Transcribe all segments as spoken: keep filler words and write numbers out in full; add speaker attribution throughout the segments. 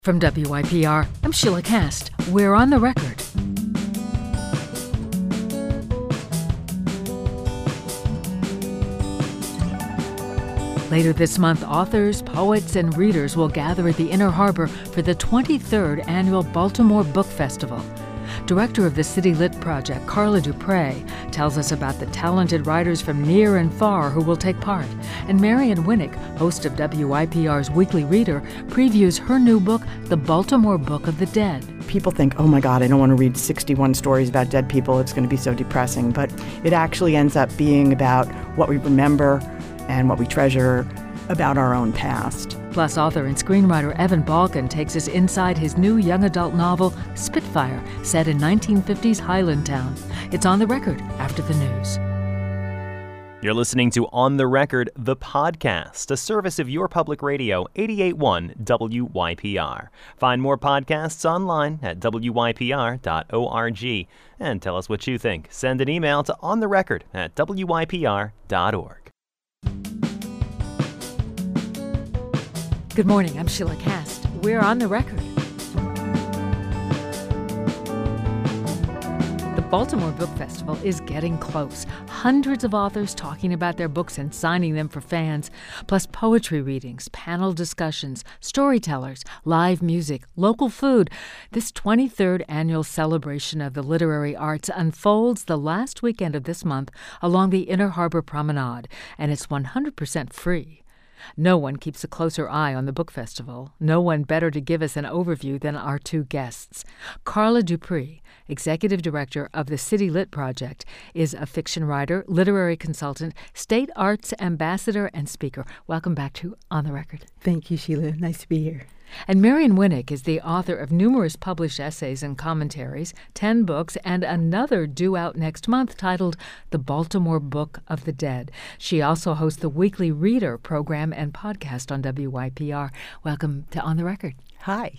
Speaker 1: From W Y P R, I'm Sheila Cast. We're on the record. Later this month, authors, poets, and readers will gather at the Inner Harbor for the twenty-third Annual Baltimore Book Festival. Director of the City Lit Project, Carla Dupre, tells us about the talented writers from near and far who will take part. And Marian Winnick, host of W Y P R's Weekly Reader, previews her new book, The Baltimore Book of the Dead.
Speaker 2: People think, oh my God, I don't want to read sixty-one stories about dead people. It's going to be so depressing. But it actually ends up being about what we remember and what we treasure about our own past.
Speaker 1: Plus, author and screenwriter Evan Balkin takes us inside his new young adult novel, Spitfire, set in nineteen fifties Highlandtown. It's on the record after the news.
Speaker 3: You're listening to On the Record, the podcast, a service of your public radio, eighty-eight point one W Y P R. Find more podcasts online at W Y P R dot org. And tell us what you think. Send an email to ontherecord at W Y P R dot org.
Speaker 1: Good morning, I'm Sheila Cast. We're on the record. The Baltimore Book Festival is getting close. Hundreds of authors talking about their books and signing them for fans, plus poetry readings, panel discussions, storytellers, live music, local food. This twenty-third annual celebration of the literary arts unfolds the last weekend of this month along the Inner Harbor Promenade, and it's one hundred percent free. No one keeps a closer eye on the book festival. No one better to give us an overview than our two guests. Carla Dupre, executive director of the City Lit Project, is a fiction writer, literary consultant, state arts ambassador, and speaker. Welcome back to On the Record.
Speaker 4: Thank you, Sheila. Nice to be here.
Speaker 1: And Marian Winnick is the author of numerous published essays and commentaries, ten books, and another due out next month titled The Baltimore Book of the Dead. She also hosts the Weekly Reader program and podcast on W Y P R. Welcome to On the Record.
Speaker 2: Hi.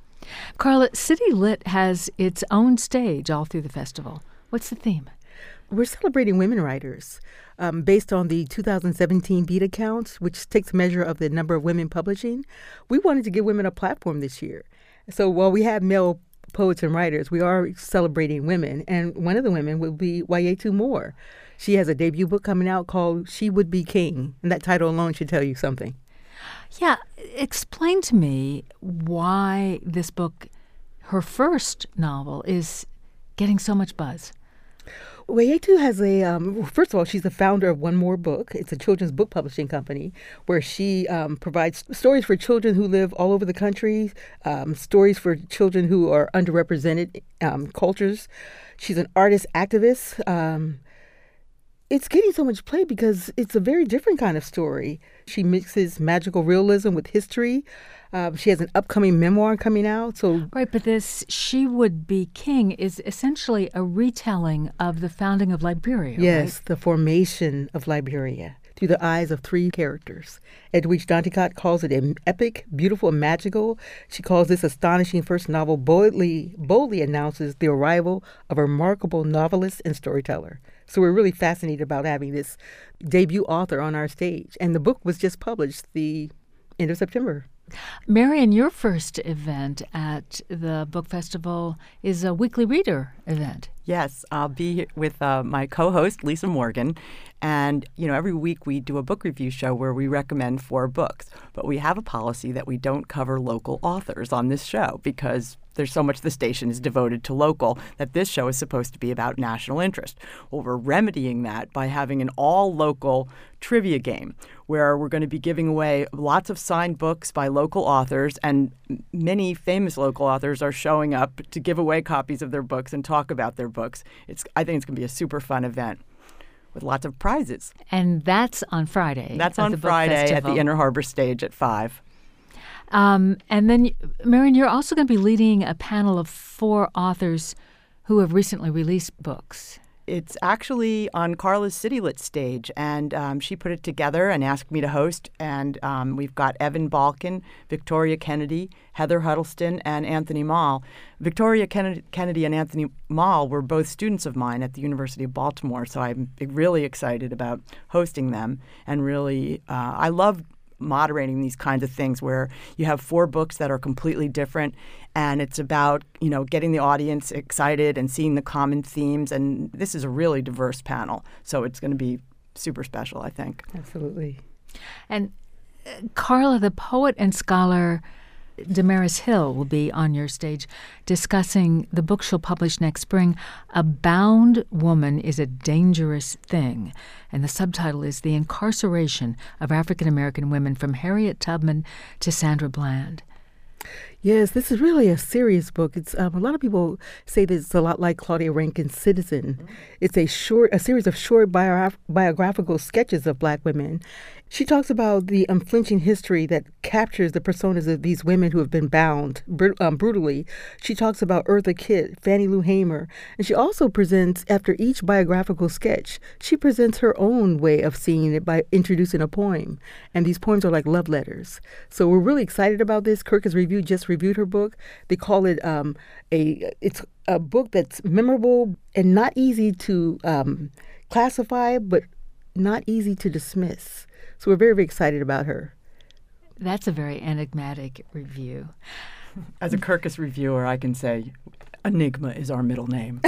Speaker 1: Carla, City Lit has its own stage all through the festival. What's the theme?
Speaker 4: We're celebrating women writers um, based on the two thousand seventeen Beta Count, which takes measure of the number of women publishing. We wanted to give women a platform this year. So while we have male poets and writers, we are celebrating women. And one of the women will be Wayétu Moore. She has a debut book coming out called She Would Be King. And that title alone should tell you something.
Speaker 1: Yeah. Explain to me why this book, her first novel, is getting so much buzz.
Speaker 4: Wayétu has a, um, first of all, she's the founder of One More Book. It's a children's book publishing company where she um, provides stories for children who live all over the country, um, stories for children who are underrepresented um, cultures. She's an artist activist. Um, it's getting so much play because it's a very different kind of story. She mixes magical realism with history. Um, she has an upcoming memoir coming out. So
Speaker 1: Right, but this She Would Be King is essentially a retelling of the founding of Liberia,
Speaker 4: Yes,
Speaker 1: right?
Speaker 4: the formation of Liberia through the eyes of three characters. Edwidge Danticat calls it an epic, beautiful, and magical. She calls this astonishing first novel boldly, boldly announces the arrival of a remarkable novelist and storyteller. So we're really fascinated about having this debut author on our stage. And the book was just published the end of September.
Speaker 1: Marian, your first event at the book festival is a Weekly Reader event.
Speaker 2: Yes, I'll be with uh, my co-host, Lisa Morgan. And, you know, every week we do a book review show where we recommend four books. But we have a policy that we don't cover local authors on this show because there's so much the station is devoted to local that this show is supposed to be about national interest. Well, we're remedying that by having an all-local trivia game where we're going to be giving away lots of signed books by local authors, and many famous local authors are showing up to give away copies of their books and talk about their books. It's I think it's going to be a super fun event with lots of prizes.
Speaker 1: And that's on Friday.
Speaker 2: That's
Speaker 1: at
Speaker 2: on
Speaker 1: the book
Speaker 2: Friday at
Speaker 1: festival.
Speaker 2: the Inner Harbor stage at five.
Speaker 1: Um, and then, Marian, you're also going to be leading a panel of four authors who have recently released books.
Speaker 2: It's actually on Carla's City Lit stage, and um, she put it together and asked me to host. And um, we've got Evan Balkin, Victoria Kennedy, Heather Huddleston, and Anthony Mall. Victoria Kennedy, Kennedy and Anthony Mall were both students of mine at the University of Baltimore, so I'm really excited about hosting them. And really, uh, I love moderating these kinds of things where you have four books that are completely different, and it's about, you know, getting the audience excited and seeing the common themes. And this is a really diverse panel, so it's going to be super special, I think.
Speaker 4: Absolutely.
Speaker 1: And uh, Carla, the poet and scholar Damaris Hill will be on your stage discussing the book she'll publish next spring, A Bound Woman is a Dangerous Thing. And the subtitle is The Incarceration of African American Women from Harriet Tubman to Sandra Bland.
Speaker 4: Yes, this is really a serious book. It's um, a lot of people say that it's a lot like Claudia Rankine's Citizen. Mm-hmm. It's a short, a series of short bio- biographical sketches of Black women. She talks about the unflinching history that captures the personas of these women who have been bound br- um, brutally. She talks about Eartha Kitt, Fannie Lou Hamer, and she also presents, after each biographical sketch, she presents her own way of seeing it by introducing a poem. And these poems are like love letters. So we're really excited about this. Kirkus Review just reviewed her book. They call it um, a, it's a book that's memorable and not easy to um, classify, but not easy to dismiss. So we're very, very excited about her.
Speaker 1: That's a very enigmatic review.
Speaker 2: As a Kirkus reviewer, I can say Enigma is our middle name.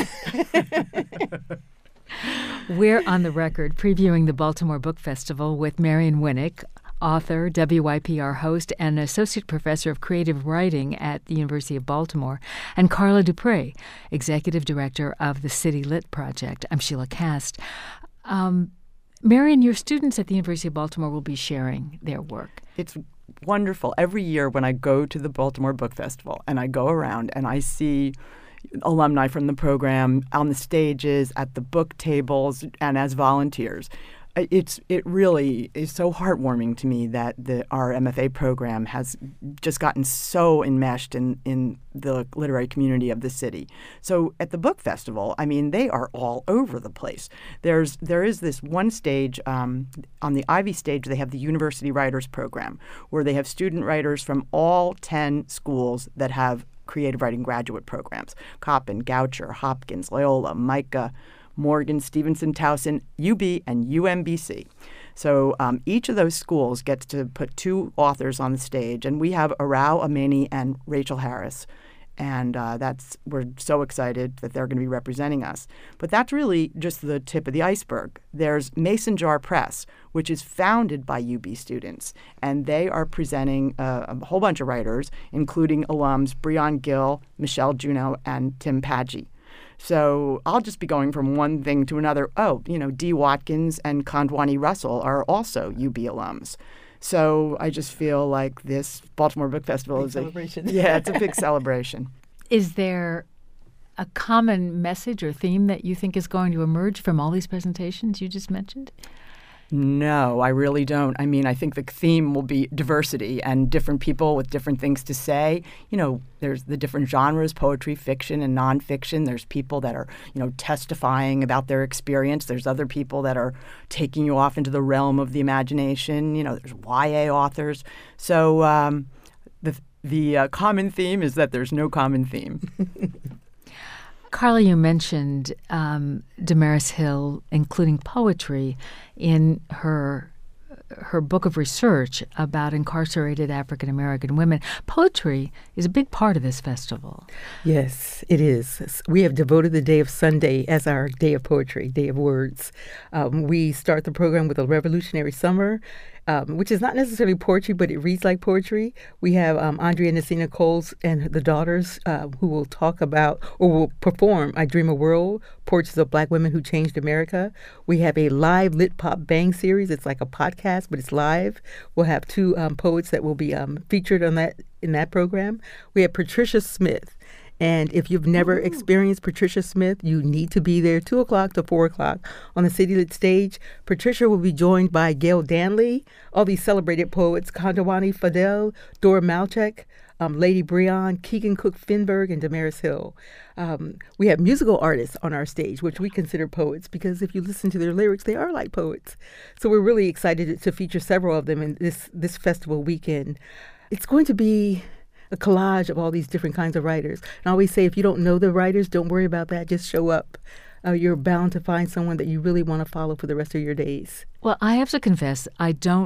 Speaker 1: We're on the record previewing the Baltimore Book Festival with Marion Winnick, author, W Y P R host, and associate professor of creative writing at the University of Baltimore, and Carla Dupre, executive director of the City Lit Project. I'm Sheila Kast. Um, Marion, your students at the University of Baltimore will be sharing their work.
Speaker 2: It's wonderful. Every year when I go to the Baltimore Book Festival and I go around and I see alumni from the program on the stages, at the book tables, and as volunteers, It's it really is so heartwarming to me that the our M F A program has just gotten so enmeshed in, in the literary community of the city. So at the book festival, I mean, they are all over the place. There's there is this one stage um, on the Ivy stage. They have the University Writers Program, where they have student writers from all ten schools that have creative writing graduate programs: Coppin, Goucher, Hopkins, Loyola, Micah, Morgan, Stevenson, Towson, U B, and U M B C. So um, each of those schools gets to put two authors on the stage, and we have Arau Ameni and Rachel Harris. And uh, that's we're so excited that they're going to be representing us. But that's really just the tip of the iceberg. There's Mason Jar Press, which is founded by U B students, and they are presenting uh, a whole bunch of writers, including alums Breon Gill, Michelle Juneau, and Tim Paggi. So I'll just be going from one thing to another. Oh, you know, Dee Watkins and Kondwani Russell are also U B alums. So I just feel like this Baltimore Book Festival
Speaker 4: big
Speaker 2: is
Speaker 4: celebration.
Speaker 2: a yeah, it's a big celebration.
Speaker 1: Is there a common message or theme that you think is going to emerge from all these presentations you just mentioned?
Speaker 2: No, I really don't. I mean, I think the theme will be diversity and different people with different things to say. You know, there's the different genres, poetry, fiction, and nonfiction. There's people that are, you know, testifying about their experience. There's other people that are taking you off into the realm of the imagination. You know, there's Y A authors. So um, the the uh, common theme is that there's no common theme.
Speaker 1: Carla, you mentioned um, Damaris Hill, including poetry, in her her book of research about incarcerated African American women. Poetry is a big part of this festival.
Speaker 4: Yes, it is. We have devoted the day of Sunday as our day of poetry, day of words. Um, we start the program with a revolutionary summer, um, which is not necessarily poetry, but it reads like poetry. We have um, Andrea Nacina Coles and the daughters uh, who will talk about or will perform I Dream a World, Portraits of Black Women Who Changed America. We have a live Lit Pop Bang series. It's like a podcast, but it's live. We'll have two um, poets that will be um, featured on that in that program. We have Patricia Smith. And if you've never Ooh. experienced Patricia Smith, you need to be there two o'clock to four o'clock on the City Lit stage. Patricia will be joined by Gail Danley, all these celebrated poets, Kondwani Fadel, Dora Malchek, um, Lady Breon, Keegan Cook Finberg, and Damaris Hill. Um, we have musical artists on our stage, which we consider poets because if you listen to their lyrics, they are like poets. So we're really excited to feature several of them in this, this festival weekend. It's going to be a collage of all these different kinds of writers. And I always say, if you don't know the writers, don't worry about that. Just show up. Uh, you're bound to find someone that you really want to follow for the rest of your days.
Speaker 1: Well, I have to confess, I don't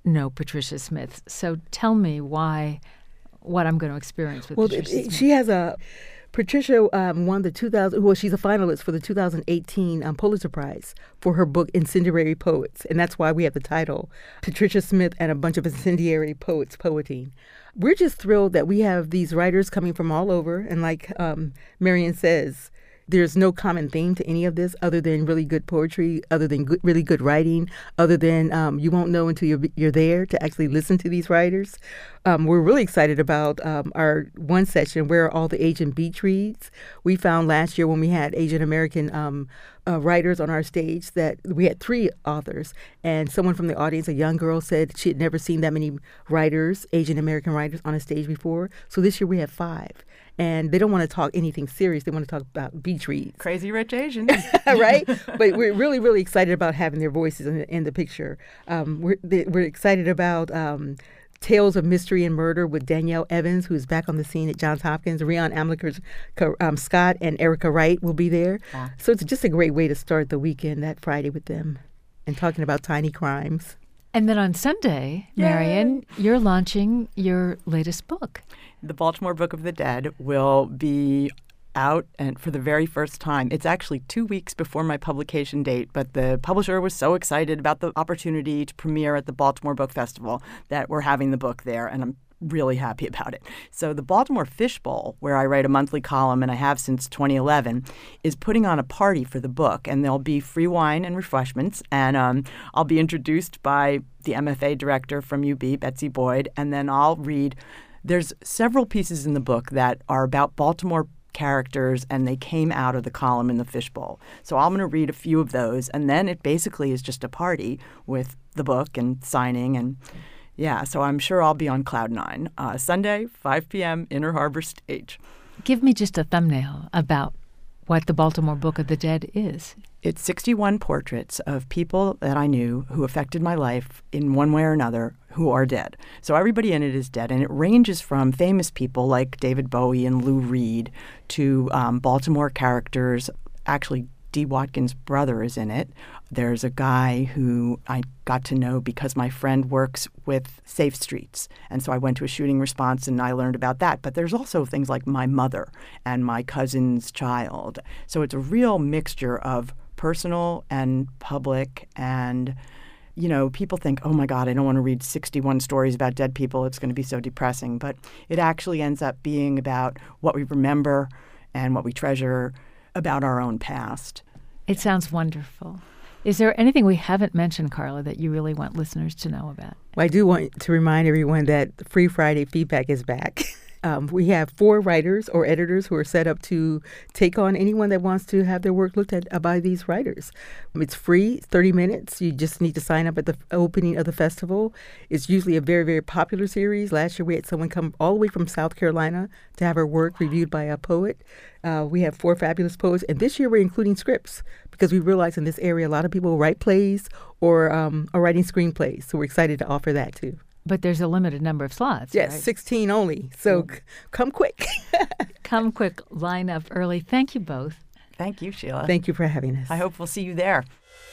Speaker 1: know Patricia Smith. So tell me why, what I'm going to experience with
Speaker 4: well,
Speaker 1: Patricia
Speaker 4: it,
Speaker 1: Smith.
Speaker 4: She has a... Patricia um, won the two thousand. Well, she's a finalist for the two thousand eighteen um, Pulitzer Prize for her book Incendiary Poets, and that's why we have the title Patricia Smith and a bunch of incendiary poets poeting. We're just thrilled that we have these writers coming from all over, and like um, Marian says, there's no common theme to any of this other than really good poetry, other than good, really good writing, other than um, you won't know until you're, you're there to actually listen to these writers. Um, we're really excited about um, our one session, Where Are All the Asian Beach Reads? We found last year when we had Asian American um, uh, writers on our stage that we had three authors, and someone from the audience, a young girl, said she had never seen that many writers, Asian American writers, on a stage before. So this year we have five. And they don't want to talk anything serious. They want to talk about beach reads.
Speaker 2: Crazy Rich Asians.
Speaker 4: Right? But we're really, really excited about having their voices in the, in the picture. Um, we're, they, we're excited about um, Tales of Mystery and Murder with Danielle Evans, who's back on the scene at Johns Hopkins. Rion Amliker um, Scott and Erica Wright will be there. Wow. So it's just a great way to start the weekend that Friday with them and talking about tiny crimes.
Speaker 1: And then on Sunday, Yay. Marian, you're launching your latest book.
Speaker 2: The Baltimore Book of the Dead will be out and for the very first time. It's actually two weeks before my publication date, but the publisher was so excited about the opportunity to premiere at the Baltimore Book Festival that we're having the book there, and I'm really happy about it. So the Baltimore Fishbowl, where I write a monthly column and I have since twenty eleven, is putting on a party for the book, and there'll be free wine and refreshments, and um, I'll be introduced by the M F A director from U B, Betsy Boyd, and then I'll read. There's several pieces in the book that are about Baltimore characters, and they came out of the column in the Fishbowl. So I'm going to read a few of those, and then it basically is just a party with the book and signing, and yeah, so I'm sure I'll be on cloud nine. Uh, Sunday, five p.m., Inner Harbor Stage.
Speaker 1: Give me just a thumbnail about what the Baltimore Book of the Dead is.
Speaker 2: It's sixty-one portraits of people that I knew who affected my life in one way or another who are dead. So everybody in it is dead, and it ranges from famous people like David Bowie and Lou Reed to um, Baltimore characters. Actually, Dee Watkins' brother is in it. There's a guy who I got to know because my friend works with Safe Streets. And so I went to a shooting response and I learned about that. But there's also things like my mother and my cousin's child. So it's a real mixture of personal and public. And, you know, people think, oh, my God, I don't want to read sixty-one stories about dead people. It's going to be so depressing. But it actually ends up being about what we remember and what we treasure about our own past.
Speaker 1: It sounds wonderful. Is there anything we haven't mentioned, Carla, that you really want listeners to know about?
Speaker 4: Well, I do want to remind everyone that Free Friday feedback is back. Um, we have four writers or editors who are set up to take on anyone that wants to have their work looked at by these writers. It's free, thirty minutes. You just need to sign up at the opening of the festival. It's usually a very, very popular series. Last year we had someone come all the way from South Carolina to have her work reviewed by a poet. Uh, we have four fabulous poets. And this year we're including scripts because we realize in this area a lot of people write plays or um, are writing screenplays. So we're excited to offer that too.
Speaker 1: But there's a limited number of slots,
Speaker 4: Yes,
Speaker 1: right?
Speaker 4: sixteen only. So c- come quick.
Speaker 1: Come quick, line up early. Thank you both.
Speaker 2: Thank you, Sheila.
Speaker 4: Thank you for having us.
Speaker 2: I hope we'll see you there.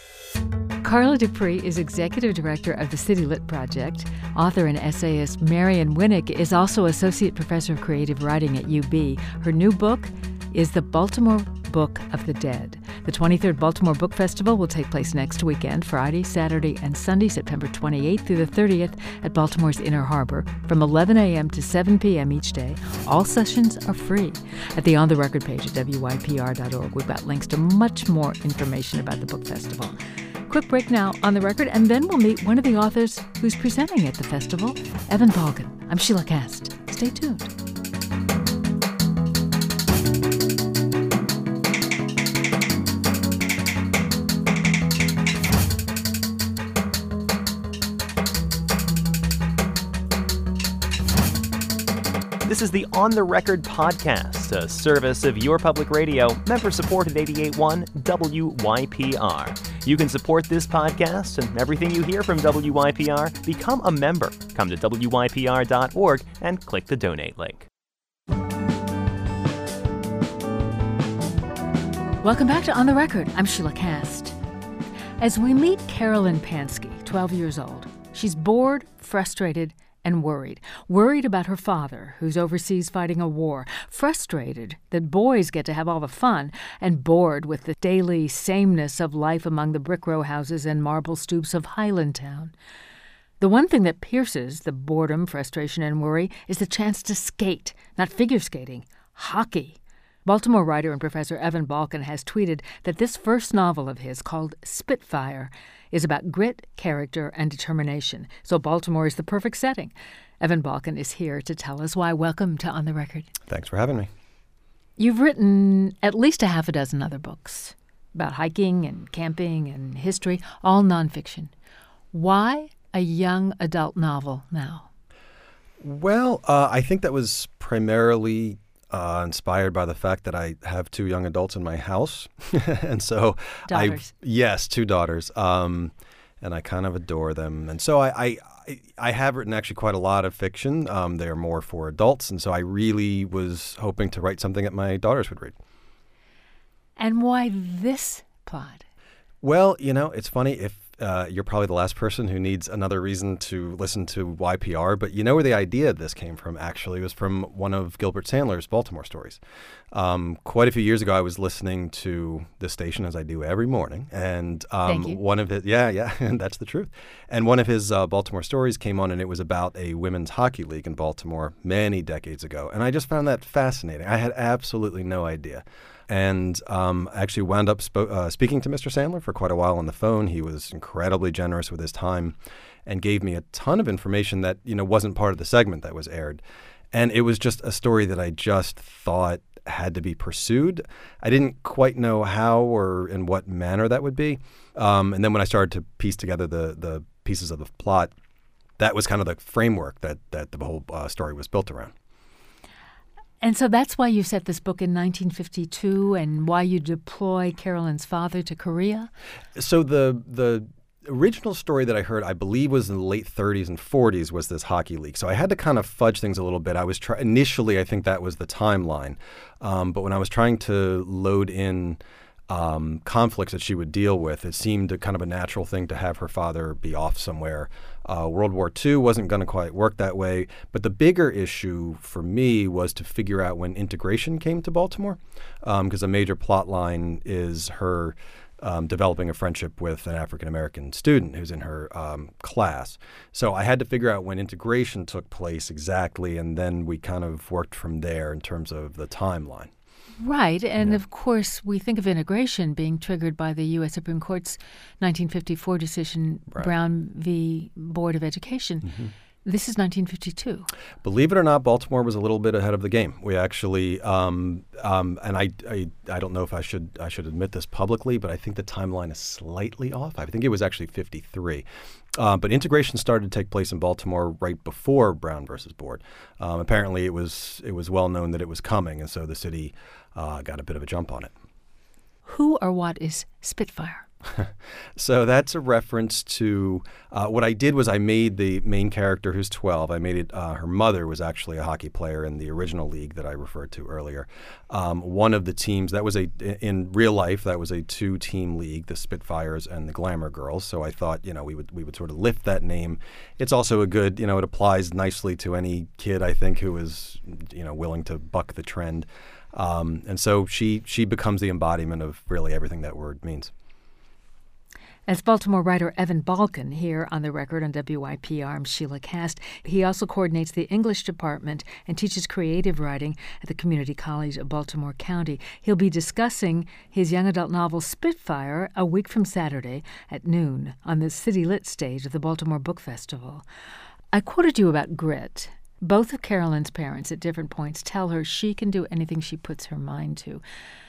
Speaker 1: Carla Dupree is Executive Director of the City Lit Project. Author and essayist Marian Winnick is also Associate Professor of Creative Writing at U B. Her new book is The Baltimore Book of the Dead. The twenty-third Baltimore Book Festival will take place next weekend, Friday, Saturday, and Sunday, September twenty-eighth through the thirtieth at Baltimore's Inner Harbor from eleven a.m. to seven p.m. each day. All sessions are free. At the On the Record page at W Y P R dot org, we've got links to much more information about the book festival. Quick break now on the record, and then we'll meet one of the authors who's presenting at the festival, Evan Balgan. I'm Sheila Kast. Stay tuned.
Speaker 3: This is the On the Record podcast, a service of your public radio, member-supported eighty-eight point one W Y P R. You can support this podcast and everything you hear from W Y P R. Become a member. Come to W Y P R dot org and click the donate link.
Speaker 1: Welcome back to On the Record. I'm Sheila Kast. As we meet Carolyn Pansky, twelve years old, She's bored, frustrated, and worried. Worried about her father, who's overseas fighting a war. Frustrated that boys get to have all the fun, and bored with the daily sameness of life among the brick row houses and marble stoops of Highlandtown. The one thing that pierces the boredom, frustration, and worry is the chance to skate, not figure skating, hockey. Baltimore writer and professor Evan Balkin has tweeted that this first novel of his, called Spitfire, is about grit, character, and determination. So Baltimore is the perfect setting. Evan Balkin is here to tell us why. Welcome to On the Record.
Speaker 5: Thanks for having me.
Speaker 1: You've written at least a half a dozen other books about hiking and camping and history, all nonfiction. Why a young adult novel now?
Speaker 5: Well, uh, I think that was primarily uh, inspired by the fact that I have two young adults in my house. and so
Speaker 1: Daughters.
Speaker 5: I, yes, two daughters. Um, and I kind of adore them. And so I, I, I have written actually quite a lot of fiction. Um, they're more for adults. And so I really was hoping to write something that my daughters would read.
Speaker 1: And why this plot?
Speaker 5: Well, you know, it's funny. If uh, you're probably the last person who needs another reason to listen to Y P R, but you know where the idea of this came from, actually. It was from one of Gilbert Sandler's Baltimore stories. Um, quite a few years ago, I was listening to this station, as I do every morning, and um,
Speaker 1: Thank you.
Speaker 5: one of his, yeah, yeah, and that's the truth. And one of his uh, Baltimore stories came on, and it was about a women's hockey league in Baltimore many decades ago. And I just found that fascinating. I had absolutely no idea. And um, I actually wound up spo- uh, speaking to Mister Sandler for quite a while on the phone. He was incredibly generous with his time and gave me a ton of information that, you know, wasn't part of the segment that was aired. And it was just a story that I just thought had to be pursued. I didn't quite know how or in what manner that would be. Um, and then when I started to piece together the the pieces of the plot, that was kind of the framework that, that the whole uh, story was built around.
Speaker 1: And so that's why you set this book in nineteen fifty-two and why you deploy Carolyn's father to Korea?
Speaker 5: So the the original story that I heard, I believe, was in the late thirties and forties, was this hockey league. So I had to kind of fudge things a little bit. I was try- initially, I think that was the timeline. Um, but when I was trying to load in um, conflicts that she would deal with, it seemed a kind of a natural thing to have her father be off somewhere. Uh, World War Two wasn't going to quite work that way. But the bigger issue for me was to figure out when integration came to Baltimore, because um, a major plot line is her um, developing a friendship with an African-American student who's in her um, class. So I had to figure out when integration took place exactly, and then we kind of worked from there in terms of the timeline.
Speaker 1: Right, and
Speaker 5: Yeah.
Speaker 1: of course we think of integration being triggered by the U S Supreme Court's nineteen fifty-four decision,
Speaker 5: Right.
Speaker 1: Brown v. Board of Education.
Speaker 5: Mm-hmm.
Speaker 1: This is nineteen fifty-two.
Speaker 5: Believe it or not, Baltimore was a little bit ahead of the game. We actually, um, um, and I, I, I don't know if I should, I should admit this publicly, but I think the timeline is slightly off. I think it was actually fifty-three. Uh, but integration started to take place in Baltimore right before Brown versus Board. Um, apparently, it was, it was well known that it was coming, and so the city uh, got a bit of a jump on it.
Speaker 1: Who or what is Spitfire?
Speaker 5: So that's a reference to uh, what I did was I made the main character, who's twelve. I made it. Uh, her mother was actually a hockey player in the original league that I referred to earlier. Um, one of the teams that was a in real life that was a two-team league, the Spitfires and the Glamour Girls. So I thought, you know, we would we would sort of lift that name. It's also a good, you know, it applies nicely to any kid, I think, who is, you know, willing to buck the trend. Um, and so she she becomes the embodiment of really everything that word means.
Speaker 1: As Baltimore writer Evan Balkin here on the record on W Y P R, I'm Sheila Cast. He also coordinates the English department and teaches creative writing at the Community College of Baltimore County. He'll be discussing his young adult novel Spitfire a week from Saturday at noon on the City Lit stage of the Baltimore Book Festival. I quoted you about grit. Both of Carolyn's parents at different points tell her she can do anything she puts her mind to.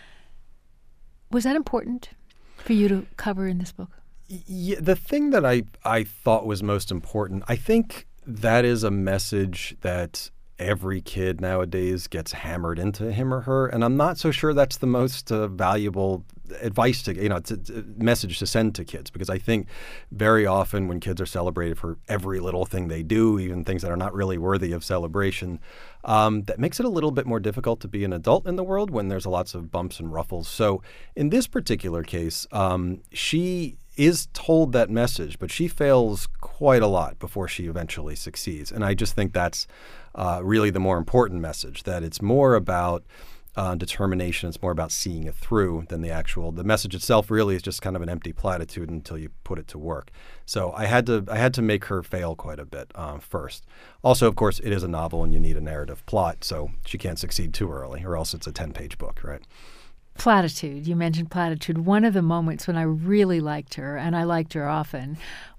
Speaker 1: Was that important for you to cover in this book?
Speaker 5: Yeah, the thing that I, I thought was most important, I think that is a message that every kid nowadays gets hammered into him or her, and I'm not so sure that's the most uh, valuable advice to, you know, it's a, it's a message to send to kids, because I think very often when kids are celebrated for every little thing they do, even things that are not really worthy of celebration, um, that makes it a little bit more difficult to be an adult in the world when there's lots of bumps and ruffles. So in this particular case, um, she is told that message, but she fails quite a lot before she eventually succeeds. And I just think that's uh, really the more important message, that it's more about uh, determination, it's more about seeing it through than the actual, the message itself really is just kind of an empty platitude until you put it to work. So I had to I had to make her fail quite a bit uh, first. Also, of course, it is a novel and you need a narrative plot, so she can't succeed too early or else it's a ten-page book, right?
Speaker 1: Platitude. You mentioned platitude. One of the moments when I really liked her, and I liked her often,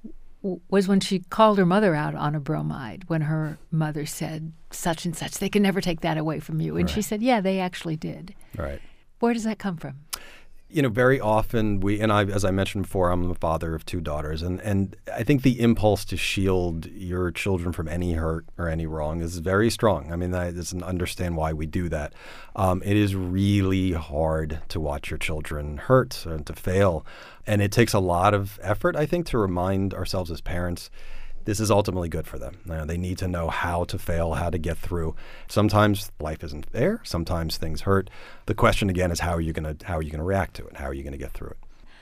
Speaker 1: w- was when she called her mother out on a bromide, when her mother said such and such, they can never take that away from you. And
Speaker 5: Right.
Speaker 1: she said, yeah, they actually did.
Speaker 5: Right.
Speaker 1: Where does that come from?
Speaker 5: You know, very often we, and I, as I mentioned before, I'm the father of two daughters, and, and I think the impulse to shield your children from any hurt or any wrong is very strong. I mean, I just understand why we do that. Um, it is really hard to watch your children hurt and to fail, and it takes a lot of effort, I think, to remind ourselves as parents this is ultimately good for them. Uh, they need to know how to fail, how to get through. Sometimes life isn't fair. Sometimes things hurt. The question again is how are you going to how are you going to react to it? How are you going to get through it?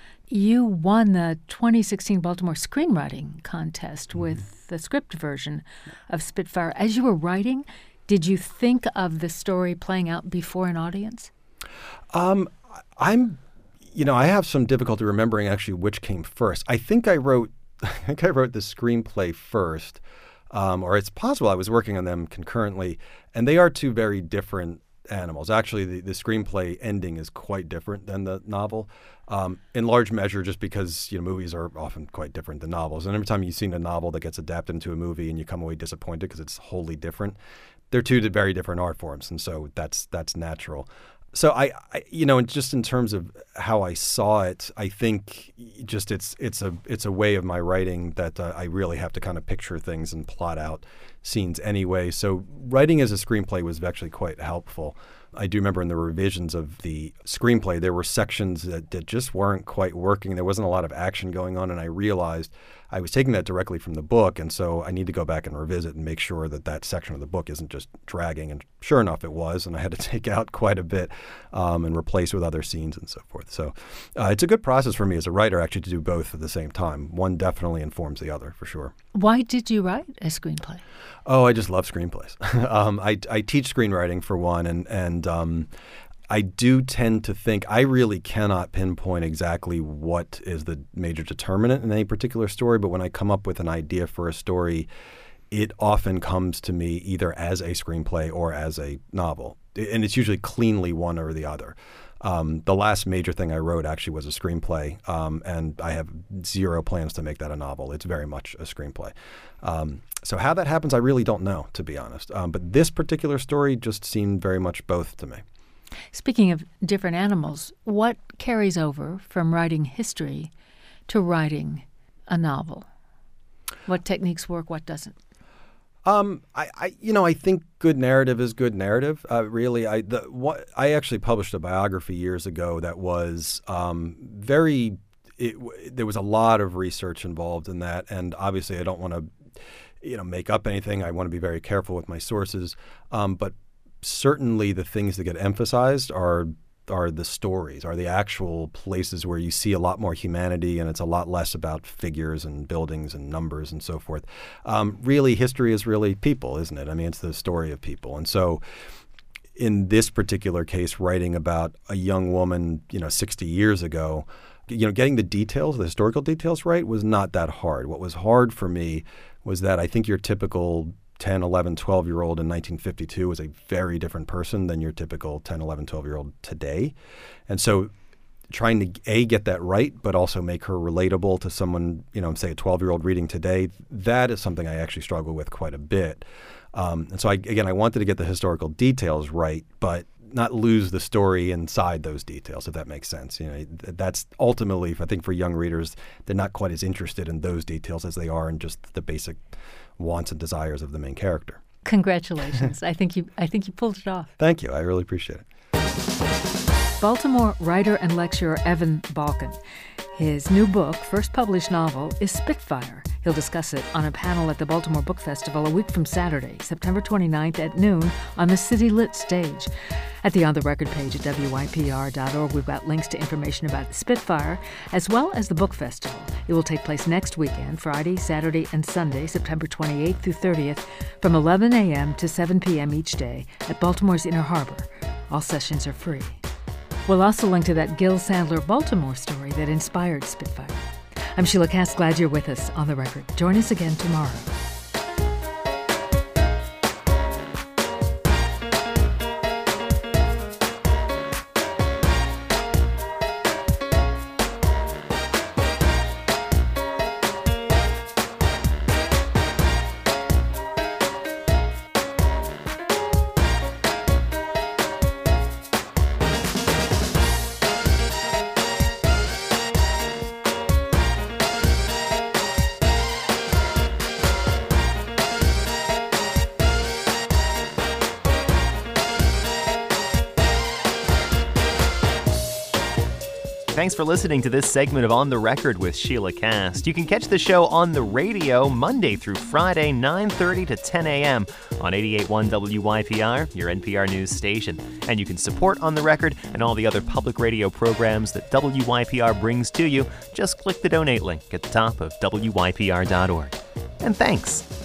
Speaker 1: You won the twenty sixteen Baltimore Screenwriting Contest mm-hmm. with the script version of Spitfire. As you were writing, did you think of the story playing out before an audience?
Speaker 5: Um, I'm, you know, I have some difficulty remembering actually which came first. I think I wrote I think I wrote the screenplay first, um, or it's possible I was working on them concurrently, and they are two very different animals. Actually, the, the screenplay ending is quite different than the novel, um, in large measure just because you know movies are often quite different than novels. And every time you've seen a novel that gets adapted into a movie and you come away disappointed because it's wholly different, they're two very different art forms, and so that's that's natural. So I, I, you know, just in terms of how I saw it, I think just it's it's a it's a way of my writing that uh, I really have to kind of picture things and plot out scenes anyway. So writing as a screenplay was actually quite helpful. I do remember in the revisions of the screenplay, there were sections that, that just weren't quite working. There wasn't a lot of action going on, and I realized I was taking that directly from the book, and so I need to go back and revisit and make sure that that section of the book isn't just dragging. And sure enough, it was, and I had to take out quite a bit um, and replace with other scenes and so forth. So uh, it's a good process for me as a writer actually to do both at the same time. One definitely informs the other, for sure.
Speaker 1: Why did you write a screenplay?
Speaker 5: Oh, I just love screenplays. um, I, I teach screenwriting for one, and and um, I do tend to think I really cannot pinpoint exactly what is the major determinant in any particular story, but when I come up with an idea for a story, it often comes to me either as a screenplay or as a novel, and it's usually cleanly one or the other. Um, the last major thing I wrote actually was a screenplay, um, and I have zero plans to make that a novel. It's very much a screenplay. Um, so how that happens, I really don't know, to be honest. Um, but this particular story just seemed very much both to me.
Speaker 1: Speaking of different animals, what carries over from writing history to writing a novel? What techniques work, what doesn't?
Speaker 5: Um, I, I, you know, I think good narrative is good narrative. Uh, really, I, the, what, I actually published a biography years ago that was um, very. It, there was a lot of research involved in that, and obviously, I don't want to, you know, make up anything. I want to be very careful with my sources, um, but certainly the things that get emphasized are. are the stories, are the actual places where you see a lot more humanity, and it's a lot less about figures and buildings and numbers and so forth. Um, really, history is really people, isn't it? I mean, it's the story of people. And so in this particular case, writing about a young woman, you know, sixty years ago, you know, getting the details, the historical details right was not that hard. What was hard for me was that I think your typical ten, eleven, twelve-year-old in nineteen fifty-two was a very different person than your typical ten, eleven, twelve-year-old today. And so trying to, A, get that right, but also make her relatable to someone, you know, say a twelve-year-old reading today, that is something I actually struggle with quite a bit. Um, and so, I, again, I wanted to get the historical details right, but not lose the story inside those details, if that makes sense. You know, that's ultimately, I think, for young readers, they're not quite as interested in those details as they are in just the basic wants and desires of the main character.
Speaker 1: Congratulations. I think you I think you pulled it off.
Speaker 5: Thank you. I really appreciate it.
Speaker 1: Baltimore writer and lecturer Evan Balkin. His new book, first published novel, is Spitfire. He'll discuss it on a panel at the Baltimore Book Festival a week from Saturday, September twenty-ninth at noon on the City Lit stage. At the On the Record page at W Y P R dot org, we've got links to information about the Spitfire, as well as the book festival. It will take place next weekend, Friday, Saturday, and Sunday, September twenty-eighth through thirtieth, from eleven a.m. to seven p.m. each day at Baltimore's Inner Harbor. All sessions are free. We'll also link to that Gil Sandler Baltimore story that inspired Spitfire. I'm Sheila Cass. Glad you're with us on the record. Join us again tomorrow.
Speaker 3: Thanks for listening to this segment of On the Record with Sheila Cass. You can catch the show on the radio Monday through Friday, nine thirty to ten a.m. on eighty-eight point one W Y P R, your N P R news station. And you can support On the Record and all the other public radio programs that W Y P R brings to you. Just click the donate link at the top of W Y P R dot org. And thanks.